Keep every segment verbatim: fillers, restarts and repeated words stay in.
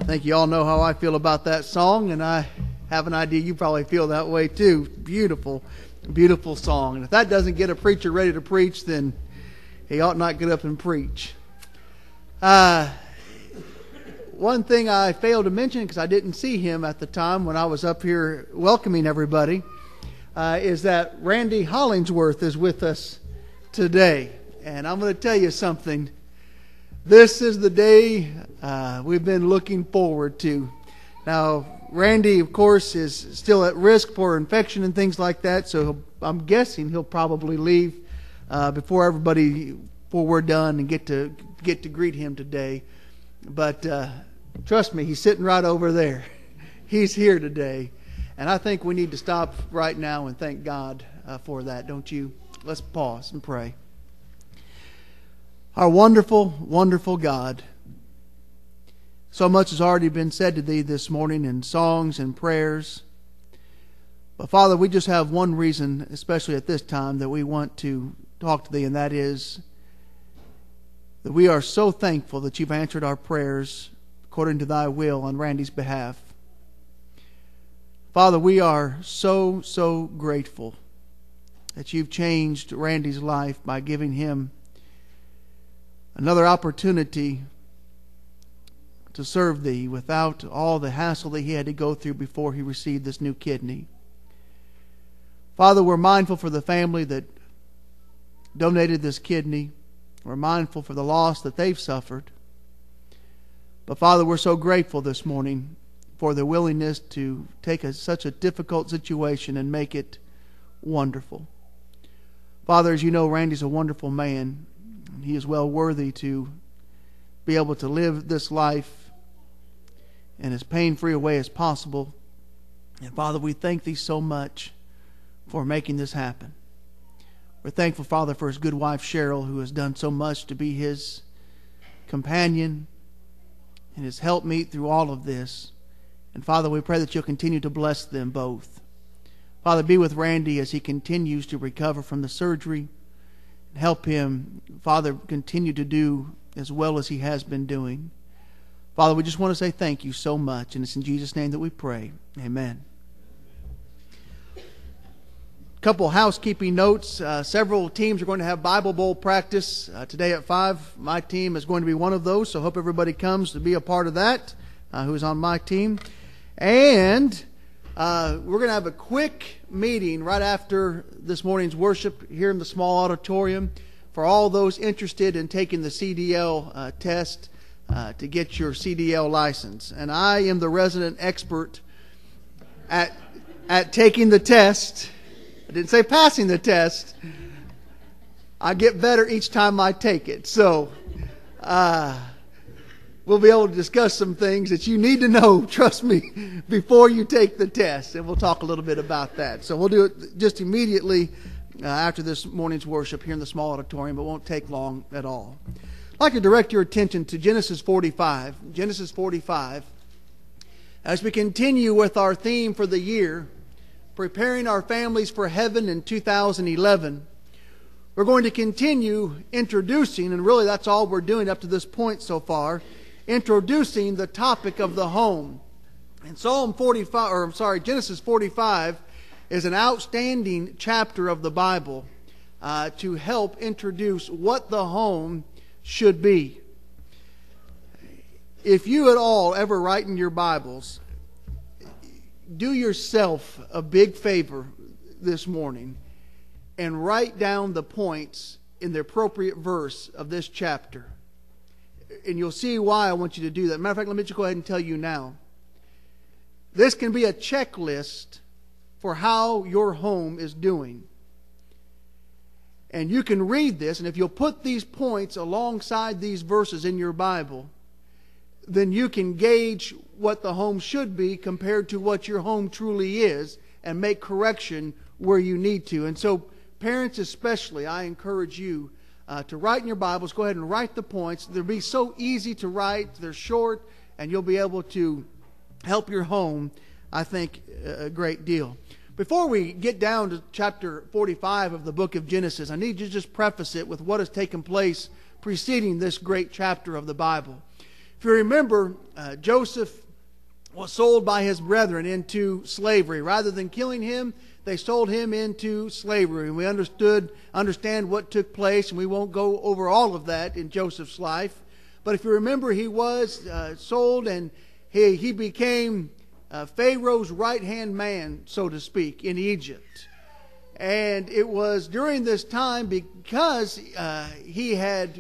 I think you all know how I feel about that song, and I have an idea you probably feel that way too. Beautiful, beautiful song. And if that doesn't get a preacher ready to preach, then he ought not get up and preach. Uh, one thing I failed to mention, because I didn't see him at the time when I was up here welcoming everybody, uh, is that Randy Hollingsworth is with us today. And I'm going to tell you something. This is the day uh, we've been looking forward to. Now, Randy, of course, is still at risk for infection and things like that, so I'm guessing he'll probably leave uh, before everybody, before we're done and get to get to greet him today. But uh, trust me, he's sitting right over there. He's here today, and I think we need to stop right now and thank God uh, for that, don't you? Let's pause and pray. Our wonderful, wonderful God, so much has already been said to Thee this morning in songs and prayers. But Father, we just have one reason, especially at this time, that we want to talk to Thee, and that is that we are so thankful that You've answered our prayers according to Thy will on Randy's behalf. Father, we are so, so grateful that You've changed Randy's life by giving him another opportunity to serve Thee without all the hassle that he had to go through before he received this new kidney. Father, we're mindful for the family that donated this kidney. We're mindful for the loss that they've suffered. But Father, we're so grateful this morning for their willingness to take a, such a difficult situation and make it wonderful. Father, as you know, Randy's a wonderful man. He is well worthy to be able to live this life in as pain-free a way as possible. And Father, we thank Thee so much for making this happen. We're thankful, Father, for his good wife, Cheryl, who has done so much to be his companion and his helpmeet through all of this. And Father, we pray that You'll continue to bless them both. Father, be with Randy as he continues to recover from the surgery. Help him, Father, continue to do as well as he has been doing. Father, we just want to say thank You so much, and it's in Jesus' name that we pray. Amen. A couple housekeeping notes. Uh, several teams are going to have Bible Bowl practice uh, today at five. My team is going to be one of those, so hope everybody comes to be a part of that uh, who is on my team. And Uh, we're going to have a quick meeting right after this morning's worship here in the small auditorium for all those interested in taking the C D L uh, test uh, to get your C D L license. And I am the resident expert at at taking the test. I didn't say passing the test. I get better each time I take it. So uh we'll be able to discuss some things that you need to know, trust me, before you take the test. And we'll talk a little bit about that. So we'll do it just immediately uh, after this morning's worship here in the small auditorium, but won't take long at all. I'd like to direct your attention to Genesis forty-five. Genesis forty-five. As we continue with our theme for the year, preparing our families for heaven in two thousand eleven, we're going to continue introducing, and really that's all we're doing up to this point so far, introducing the topic of the home. And Psalm forty-five, or I'm sorry, Genesis forty-five is an outstanding chapter of the Bible uh, to help introduce what the home should be. If you at all ever write in your Bibles, do yourself a big favor this morning and write down the points in the appropriate verse of this chapter. And you'll see why I want you to do that. Matter of fact, let me just go ahead and tell you now. This can be a checklist for how your home is doing. And you can read this, and if you'll put these points alongside these verses in your Bible, then you can gauge what the home should be compared to what your home truly is and make correction where you need to. And so, parents especially, I encourage you Uh, to write in your Bibles. Go ahead and write the points. They'll be so easy to write. They're short, and you'll be able to help your home, I think, a great deal. Before we get down to chapter forty-five of the book of Genesis, I need to just preface it with what has taken place preceding this great chapter of the Bible. If you remember, uh, Joseph was sold by his brethren into slavery. Rather than killing him, they sold him into slavery. And we understood, understand what took place, and we won't go over all of that in Joseph's life. But if you remember, he was uh, sold, and he, he became uh, Pharaoh's right-hand man, so to speak, in Egypt. And it was during this time, because uh, he had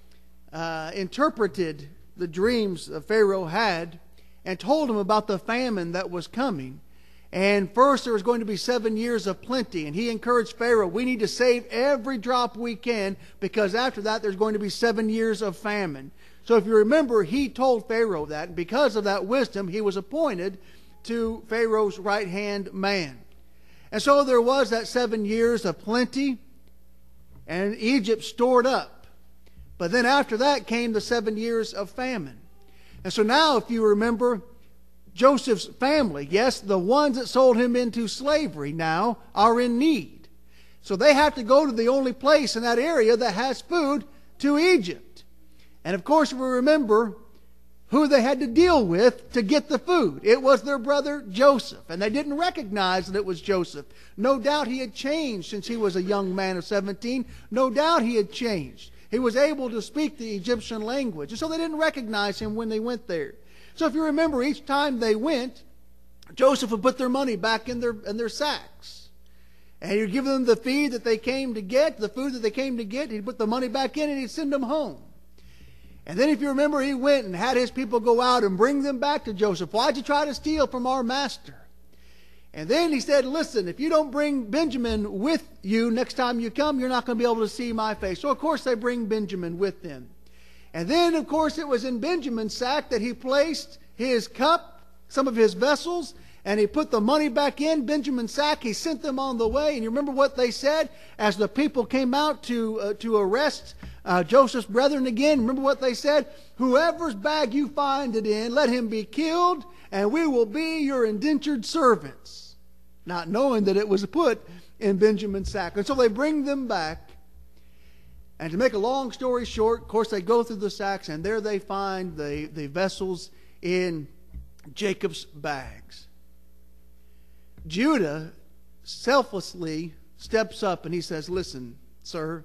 uh, interpreted the dreams that Pharaoh had and told him about the famine that was coming. And first there was going to be seven years of plenty. And he encouraged Pharaoh, we need to save every drop we can, because after that there's going to be seven years of famine. So if you remember, he told Pharaoh that. And because of that wisdom, he was appointed to Pharaoh's right-hand man. And so there was that seven years of plenty, and Egypt stored up. But then after that came the seven years of famine. And so now, if you remember, Joseph's family, yes, the ones that sold him into slavery now are in need. So they have to go to the only place in that area that has food, to Egypt. And of course, we remember who they had to deal with to get the food. It was their brother Joseph. And they didn't recognize that it was Joseph. No doubt he had changed since he was a young man of seventeen. No doubt he had changed. He was able to speak the Egyptian language. And so they didn't recognize him when they went there. So if you remember, each time they went, Joseph would put their money back in their, in their sacks. And he'd give them the feed that they came to get, the food that they came to get. He'd put the money back in and he'd send them home. And then if you remember, he went and had his people go out and bring them back to Joseph. Why'd you try to steal from our master? And then he said, listen, if you don't bring Benjamin with you next time you come, you're not going to be able to see my face. So, of course, they bring Benjamin with them. And then, of course, it was in Benjamin's sack that he placed his cup, some of his vessels, and he put the money back in Benjamin's sack. He sent them on the way. And you remember what they said as the people came out to, uh, to arrest uh, Joseph's brethren again? Remember what they said? Whoever's bag you find it in, let him be killed, and we will be your indentured servants. Not knowing that it was put in Benjamin's sack. And so they bring them back. And to make a long story short, of course, they go through the sacks, and there they find the, the vessels in Jacob's bags. Judah selflessly steps up and he says, listen, sir,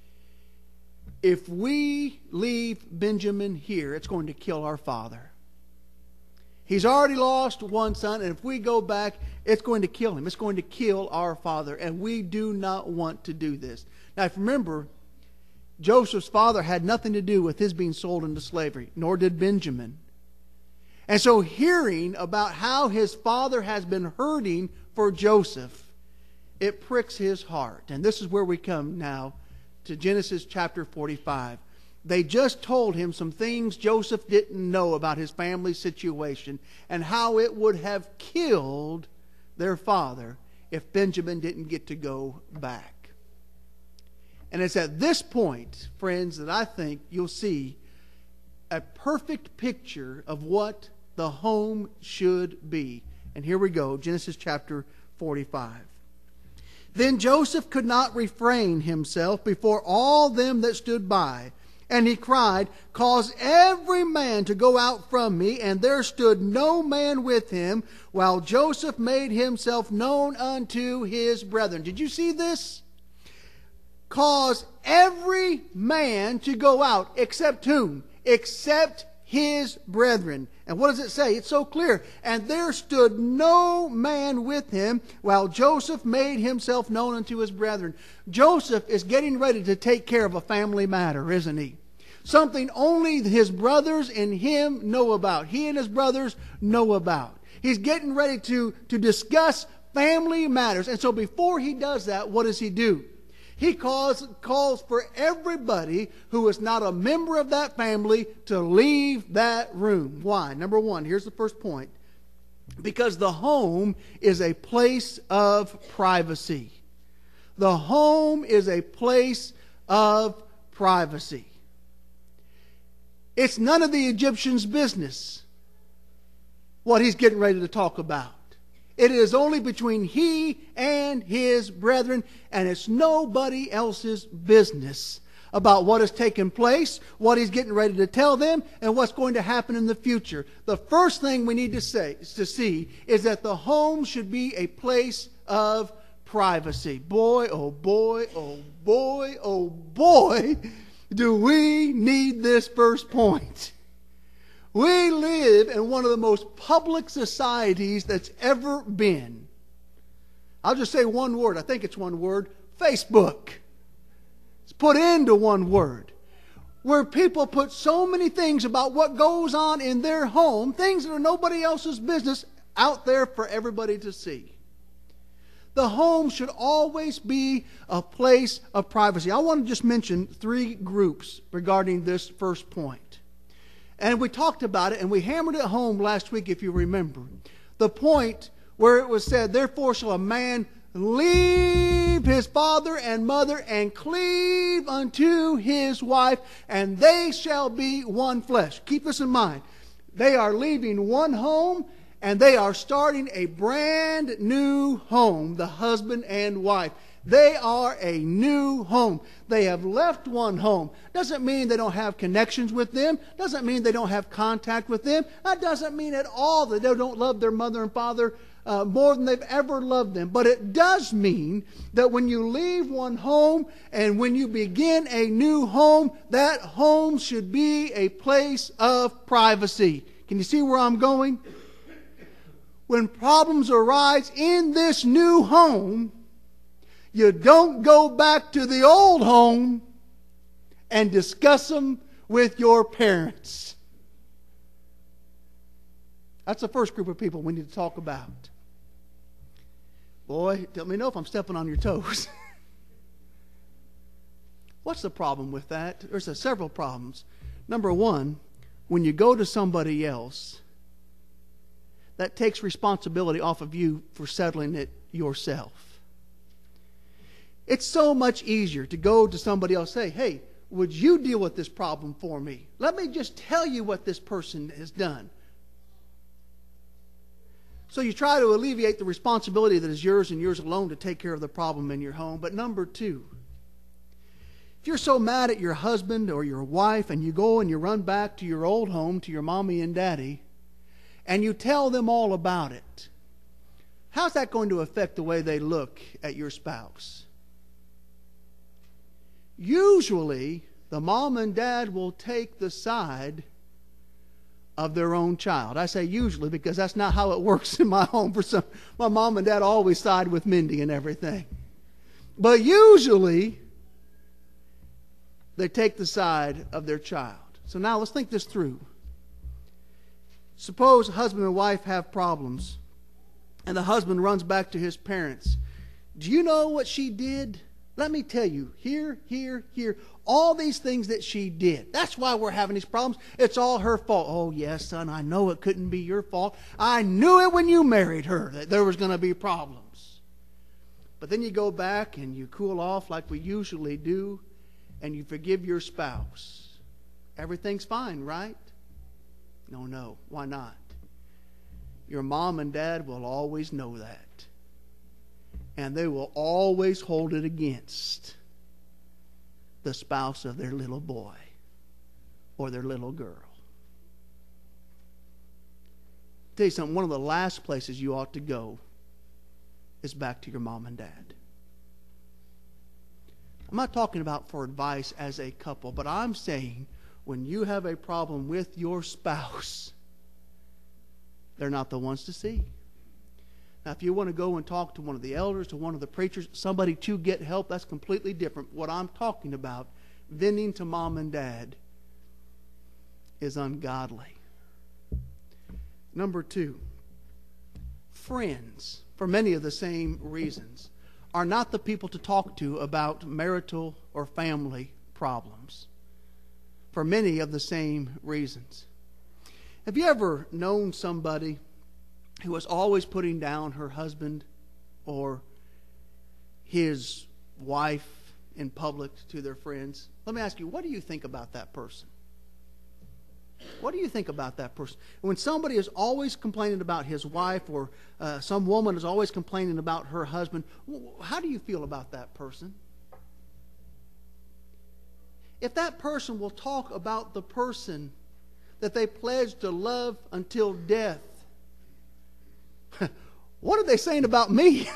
if we leave Benjamin here, it's going to kill our father. He's already lost one son, and if we go back, it's going to kill him. It's going to kill our father, and we do not want to do this. Now, if you remember, Joseph's father had nothing to do with his being sold into slavery, nor did Benjamin. And so hearing about how his father has been hurting for Joseph, it pricks his heart. And this is where we come now to Genesis chapter forty-five. They just told him some things Joseph didn't know about his family situation and how it would have killed their father if Benjamin didn't get to go back. And it's at this point, friends, that I think you'll see a perfect picture of what the home should be. And here we go, Genesis chapter forty-five. Then Joseph could not refrain himself before all them that stood by. And he cried, cause every man to go out from me. And there stood no man with him, while Joseph made himself known unto his brethren. Did you see this? Cause every man to go out, except whom? Except his brethren. And what does it say? It's so clear. And there stood no man with him, while Joseph made himself known unto his brethren. Joseph is getting ready to take care of a family matter, isn't he? Something only his brothers and him know about. He and his brothers know about. He's getting ready to, to discuss family matters. And so before he does that, what does he do? He calls, calls for everybody who is not a member of that family to leave that room. Why? Number one, here's the first point. Because the home is a place of privacy. The home is a place of privacy. It's none of the Egyptians' business what he's getting ready to talk about. It is only between he and his brethren, and it's nobody else's business about what has taken place, what he's getting ready to tell them, and what's going to happen in the future. The first thing we need to say to see is that the home should be a place of privacy. Boy, oh boy, oh boy, oh boy, do we need this first point. We live in one of the most public societies that's ever been. I'll just say one word. I think it's one word. Facebook. It's put into one word. Where people put so many things about what goes on in their home, things that are nobody else's business, out there for everybody to see. The home should always be a place of privacy. I want to just mention three groups regarding this first point. And we talked about it and we hammered it home last week, if you remember. The point where it was said, therefore shall a man leave his father and mother and cleave unto his wife, and they shall be one flesh. Keep this in mind. They are leaving one home and they are starting a brand new home, the husband and wife. They are a new home. They have left one home. Doesn't mean they don't have connections with them. Doesn't mean they don't have contact with them. That doesn't mean at all that they don't love their mother and father uh, more than they've ever loved them. But it does mean that when you leave one home and when you begin a new home, that home should be a place of privacy. Can you see where I'm going? When problems arise in this new home, you don't go back to the old home and discuss them with your parents. That's the first group of people we need to talk about. Boy, let me know if I'm stepping on your toes. What's the problem with that? There's a several problems. Number one, when you go to somebody else, that takes responsibility off of you for settling it yourself. It's so much easier to go to somebody else and say, hey, would you deal with this problem for me? Let me just tell you what this person has done. So you try to alleviate the responsibility that is yours and yours alone to take care of the problem in your home. But number two, if you're so mad at your husband or your wife and you go and you run back to your old home, to your mommy and daddy, and you tell them all about it, how's that going to affect the way they look at your spouse? Usually, the mom and dad will take the side of their own child. I say usually because that's not how it works in my home. For some, my mom and dad always side with Mindy and everything. But usually, they take the side of their child. So now let's think this through. Suppose husband and wife have problems, and the husband runs back to his parents. Do you know what she did? Let me tell you, here, here, here, all these things that she did. That's why we're having these problems. It's all her fault. Oh, yes, son, I know it couldn't be your fault. I knew it when you married her that there was going to be problems. But then you go back and you cool off like we usually do, and you forgive your spouse. Everything's fine, right? No, no. Why not? Your mom and dad will always know that. And they will always hold it against the spouse of their little boy or their little girl. I'll tell you something, one of the last places you ought to go is back to your mom and dad. I'm not talking about for advice as a couple, but I'm saying when you have a problem with your spouse, they're not the ones to see. Now, if you want to go and talk to one of the elders, to one of the preachers, somebody to get help, that's completely different. What I'm talking about, venting to mom and dad, is ungodly. Number two, friends, for many of the same reasons, are not the people to talk to about marital or family problems. For many of the same reasons. Have you ever known somebody who was always putting down her husband or his wife in public to their friends? Let me ask you, what do you think about that person? What do you think about that person? When somebody is always complaining about his wife, or uh, some woman is always complaining about her husband, how do you feel about that person? if that person will talk about the person that they pledged to love until death, what are they saying about me?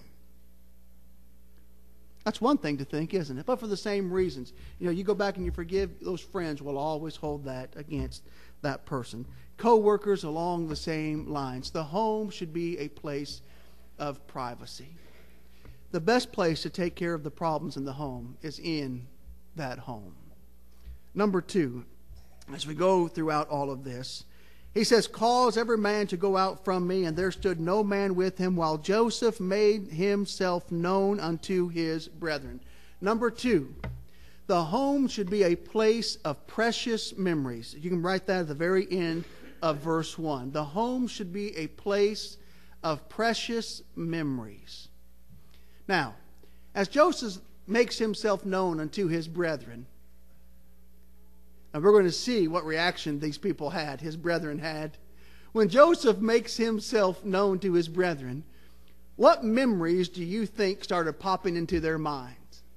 That's one thing to think, isn't it? But for the same reasons. You know, you go back and you forgive, those friends will always hold that against that person. Co-workers along the same lines. The home should be a place of privacy. The best place to take care of the problems in the home is in that home. Number two, as we go throughout all of this, he says, cause every man to go out from me, and there stood no man with him, while Joseph made himself known unto his brethren. Number two, the home should be a place of precious memories. You can write that at the very end of verse one. The home should be a place of precious memories. Now, as Joseph makes himself known unto his brethren, and we're going to see what reaction these people had, his brethren had. When Joseph makes himself known to his brethren, what memories do you think started popping into their minds?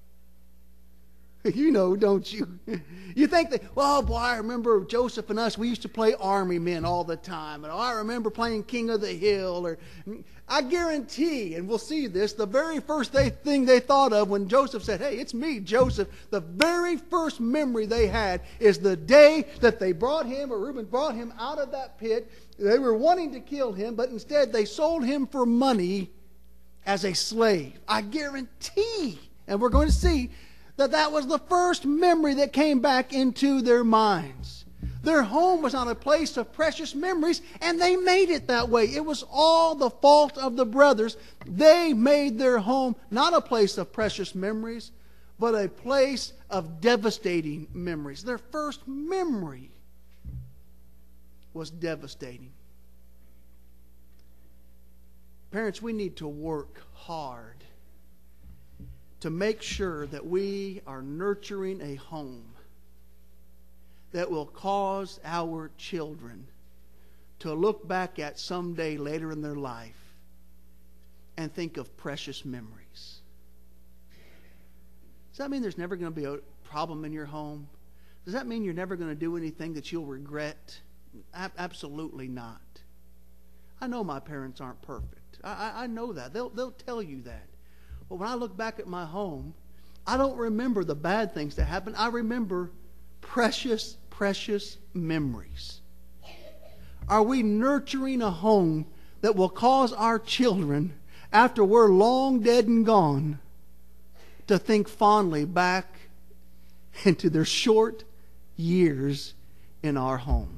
You know, don't you? You think that, well, boy, I remember Joseph and us, we used to play army men all the time. And oh, I remember playing King of the Hill. Or I guarantee, and we'll see this, the very first they, thing they thought of when Joseph said, hey, it's me, Joseph, the very first memory they had is the day that they brought him, or Reuben brought him out of that pit. They were wanting to kill him, but instead they sold him for money as a slave. I guarantee, and we're going to see, that that was the first memory that came back into their minds. Their home was not a place of precious memories, and they made it that way. It was all the fault of the brothers. They made their home not a place of precious memories, but a place of devastating memories. Their first memory was devastating. Parents, we need to work hard to make sure that we are nurturing a home that will cause our children to look back at someday later in their life and think of precious memories. Does that mean there's never going to be a problem in your home? Does that mean you're never going to do anything that you'll regret? A- absolutely not. I know my parents aren't perfect. I, I, I know that. They'll, they'll tell you that. But when I look back at my home, I don't remember the bad things that happened. I remember precious, precious memories. Are we nurturing a home that will cause our children, after we're long dead and gone, to think fondly back into their short years in our home?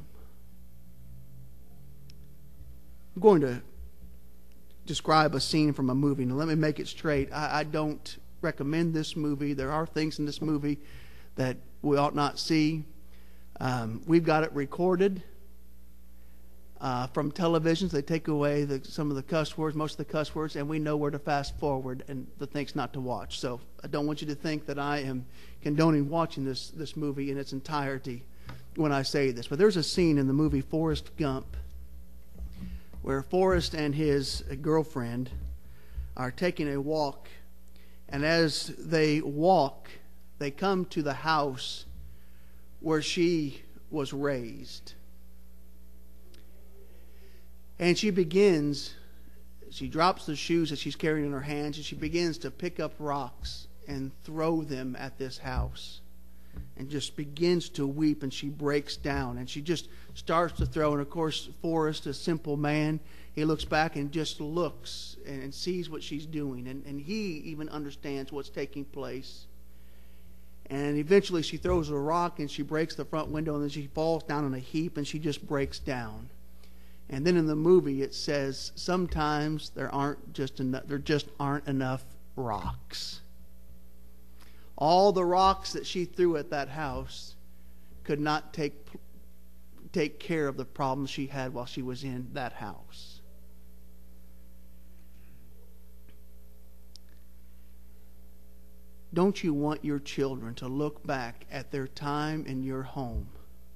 I'm going to describe a scene from a movie. Now, let me make it straight. I, I don't recommend this movie. There are things in this movie that we ought not see. Um, we've got it recorded uh, from televisions. They take away the, some of the cuss words, most of the cuss words, and we know where to fast forward and the things not to watch. So I don't want you to think that I am condoning watching this, this movie in its entirety when I say this. But there's a scene in the movie Forrest Gump where Forrest and his girlfriend are taking a walk, and as they walk, they come to the house where she was raised. And she begins, she drops the shoes that she's carrying in her hands, and she begins to pick up rocks and throw them at this house. And just begins to weep, and she breaks down, and she just starts to throw. And of course, Forrest, a simple man, he looks back and just looks and sees what she's doing, and, and he even understands what's taking place. And eventually she throws a rock and she breaks the front window, and then she falls down in a heap and she just breaks down. And then in the movie it says, sometimes there aren't just enough, there just aren't enough rocks. All the rocks that she threw at that house could not take take care of the problems she had while she was in that house. Don't you want your children to look back at their time in your home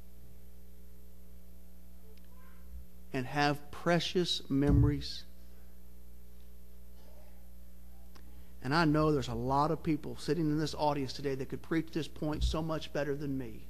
and have precious memories? And I know there's a lot of people sitting in this audience today that could preach this point so much better than me.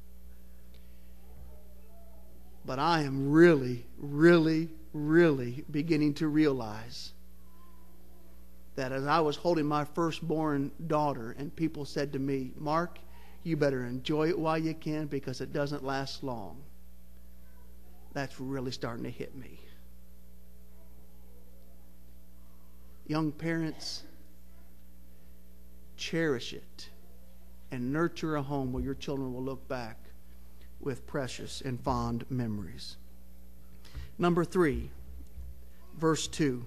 But I am really, really, really beginning to realize that as I was holding my firstborn daughter and people said to me, Mark, you better enjoy it while you can because it doesn't last long. That's really starting to hit me. Young parents, cherish it and nurture a home where your children will look back with precious and fond memories. Number three, verse two.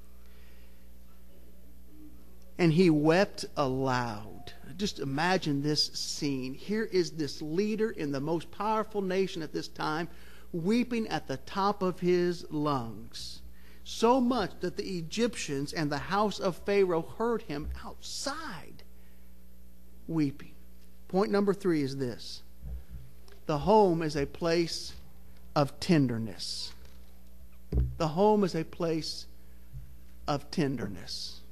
And he wept aloud. Just imagine this scene. Here is this leader in the most powerful nation at this time weeping at the top of his lungs. So much that the Egyptians and the house of Pharaoh heard him outside weeping. Point number three is this. The home is a place of tenderness. The home is a place of tenderness.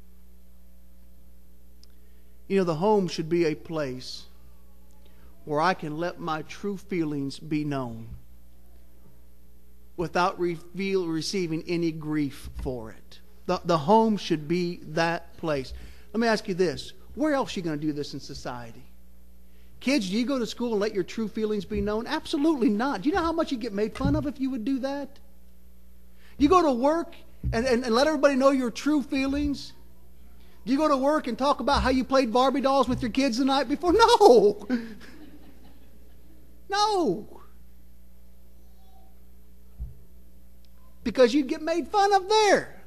You know, the home should be a place where I can let my true feelings be known without reveal, receiving any grief for it. The, the home should be that place. Let me ask you this. Where else are you going to do this in society? Kids, do you go to school and let your true feelings be known? Absolutely not. Do you know how much you get made fun of if you would do that? You go to work and, and, and let everybody know your true feelings? Do you go to work and talk about how you played Barbie dolls with your kids the night before? No. No. Because you'd get made fun of there.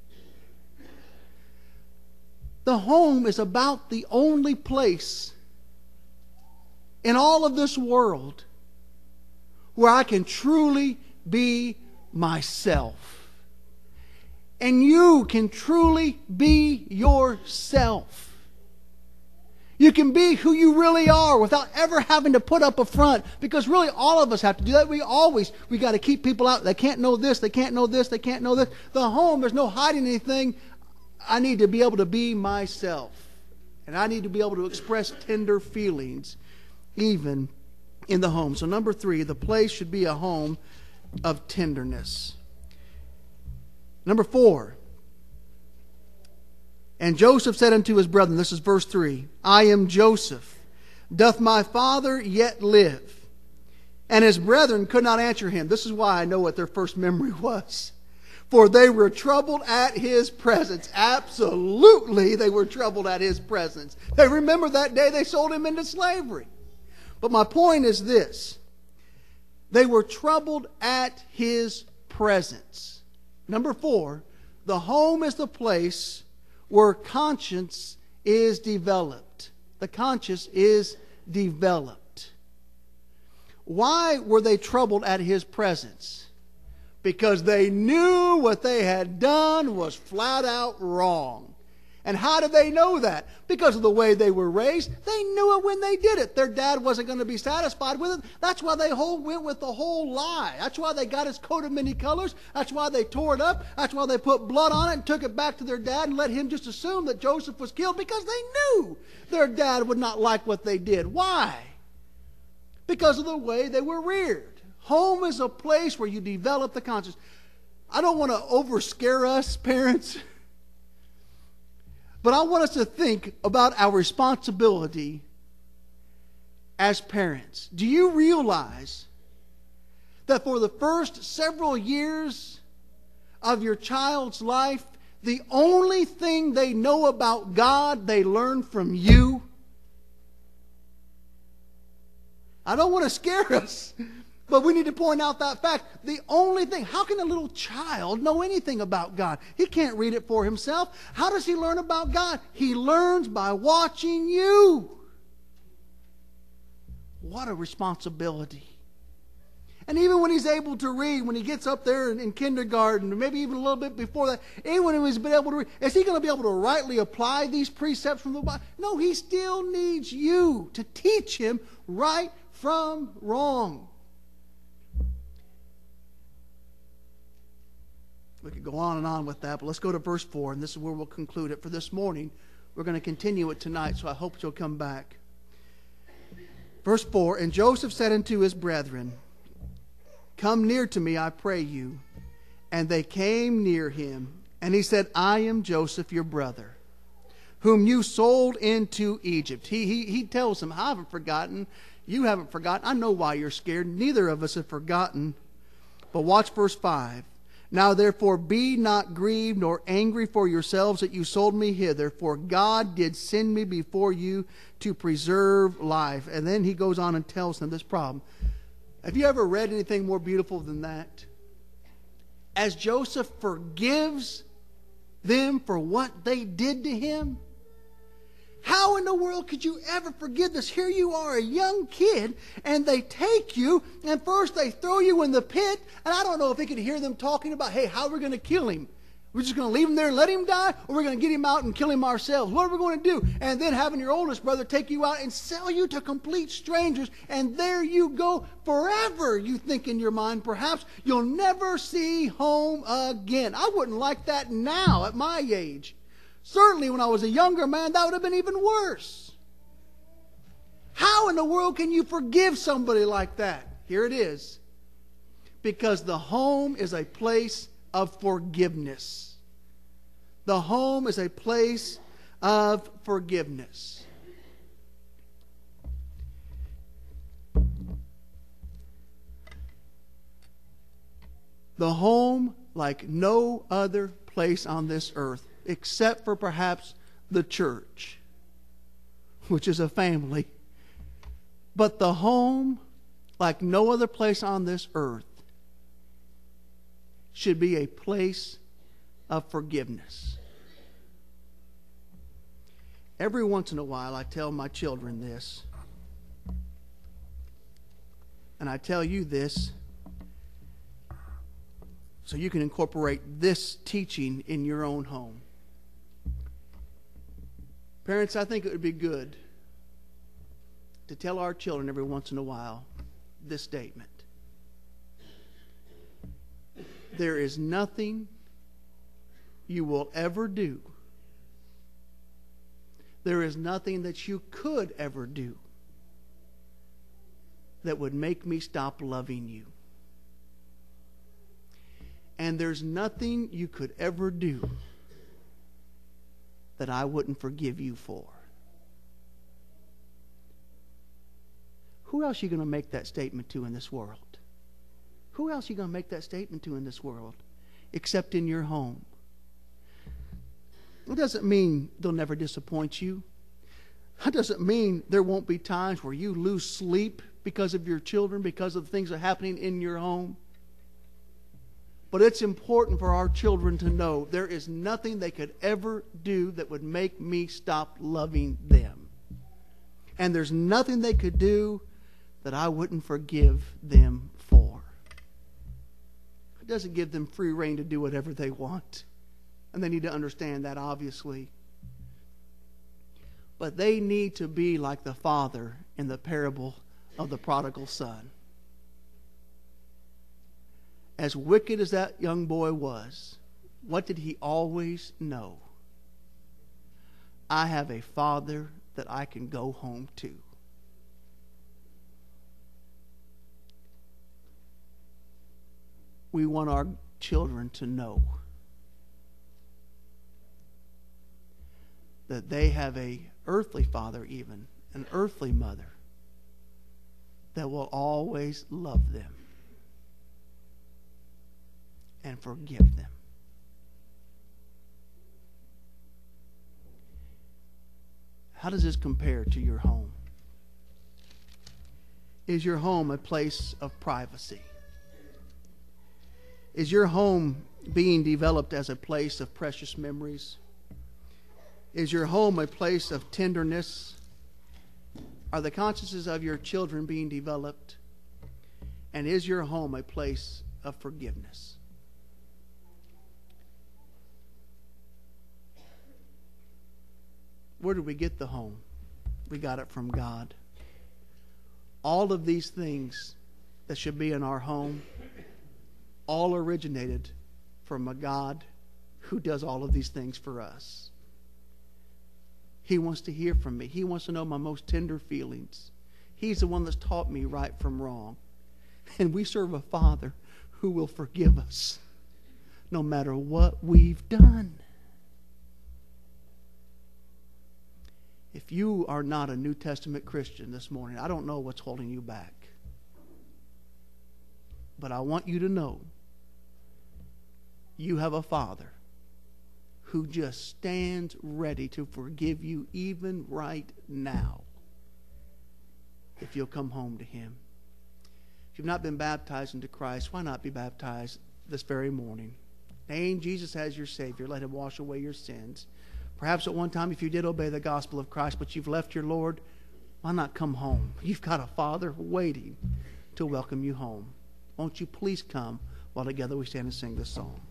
The home is about the only place in all of this world where I can truly be myself. And you can truly be yourself. You can be who you really are without ever having to put up a front. Because really all of us have to do that. We always, we got to keep people out. They can't know this, they can't know this, they can't know this. The home, there's no hiding anything. I need to be able to be myself. And I need to be able to express tender feelings even in the home. So number three, the place should be a home of tenderness. Number four. And Joseph said unto his brethren, this is verse three, I am Joseph. Doth my father yet live? And his brethren could not answer him. This is why I know what their first memory was. For they were troubled at his presence. Absolutely, they were troubled at his presence. They remember that day they sold him into slavery. But my point is this. They were troubled at his presence. Number four, the home is the place where conscience is developed. The conscience is developed. Why were they troubled at his presence? Because they knew what they had done was flat out wrong. And how did they know that? Because of the way they were raised. They knew it when they did it. Their dad wasn't going to be satisfied with it. That's why they whole went with the whole lie. That's why they got his coat of many colors. That's why they tore it up. That's why they put blood on it and took it back to their dad and let him just assume that Joseph was killed, because they knew their dad would not like what they did. Why? Because of the way they were reared. Home is a place where you develop the conscience. I don't want to over scare us, parents. But I want us to think about our responsibility as parents. Do you realize that for the first several years of your child's life, the only thing they know about God, they learn from you? I don't want to scare us, but we need to point out that fact. The only thing, how can a little child know anything about God? He can't read it for himself. How does he learn about God? He learns by watching you. What a responsibility. And even when he's able to read, when he gets up there in, in kindergarten, or maybe even a little bit before that, even when he's been able to read, is he going to be able to rightly apply these precepts from the Bible? No, he still needs you to teach him right from wrong. We could go on and on with that, but let's go to verse four, and this is where we'll conclude it for this morning. We're going to continue it tonight, so I hope you'll come back. Verse four, and Joseph said unto his brethren, come near to me, I pray you. And they came near him, and he said, I am Joseph, your brother, whom you sold into Egypt. He, he, he tells them, I haven't forgotten. You haven't forgotten. I know why you're scared. Neither of us have forgotten. But watch verse five. Now therefore be not grieved nor angry for yourselves that you sold me hither, for God did send me before you to preserve life. And then he goes on and tells them this problem. Have you ever read anything more beautiful than that? As Joseph forgives them for what they did to him. How in the world could you ever forgive this? Here you are, a young kid, and they take you, and first they throw you in the pit, and I don't know if they could hear them talking about, hey, how are we going to kill him? We're just going to leave him there and let him die, or we're going to get him out and kill him ourselves. What are we going to do? And then having your oldest brother take you out and sell you to complete strangers, and there you go forever, you think in your mind. Perhaps you'll never see home again. I wouldn't like that now at my age. Certainly when I was a younger man, that would have been even worse. How in the world can you forgive somebody like that? Here it is. Because the home is a place of forgiveness. The home is a place of forgiveness. The home like no other place on this earth, except for perhaps the church, which is a family. But the home, like no other place on this earth, should be a place of forgiveness. Every once in a while, I tell my children this, and I tell you this so you can incorporate this teaching in your own home. Parents, I think it would be good to tell our children every once in a while this statement. There is nothing you will ever do. There is nothing that you could ever do that would make me stop loving you. And there's nothing you could ever do that I wouldn't forgive you for. Who else are you going to make that statement to in this world? Who else are you going to make that statement to in this world except in your home? It doesn't mean they'll never disappoint you. That doesn't mean there won't be times where you lose sleep because of your children, because of the things that are happening in your home. But it's important for our children to know there is nothing they could ever do that would make me stop loving them. And there's nothing they could do that I wouldn't forgive them for. It doesn't give them free rein to do whatever they want. And they need to understand that, obviously. But they need to be like the father in the parable of the prodigal son. As wicked as that young boy was, what did he always know? I have a father that I can go home to. We want our children to know that they have a earthly father, even an earthly mother, that will always love them and forgive them. How does this compare to your home? Is your home a place of privacy? Is your home being developed as a place of precious memories? Is your home a place of tenderness? Are the consciences of your children being developed? And is your home a place of forgiveness? Where did we get the home? We got it from God. All of these things that should be in our home all originated from a God who does all of these things for us. He wants to hear from me. He wants to know my most tender feelings. He's the one that's taught me right from wrong. And we serve a Father who will forgive us no matter what we've done. If you are not a New Testament Christian this morning, I don't know what's holding you back. But I want you to know you have a Father who just stands ready to forgive you even right now if you'll come home to Him. If you've not been baptized into Christ, why not be baptized this very morning? Name Jesus as your Savior. Let Him wash away your sins. Perhaps at one time if you did obey the gospel of Christ, but you've left your Lord, why not come home? You've got a Father waiting to welcome you home. Won't you please come while together we stand and sing this song?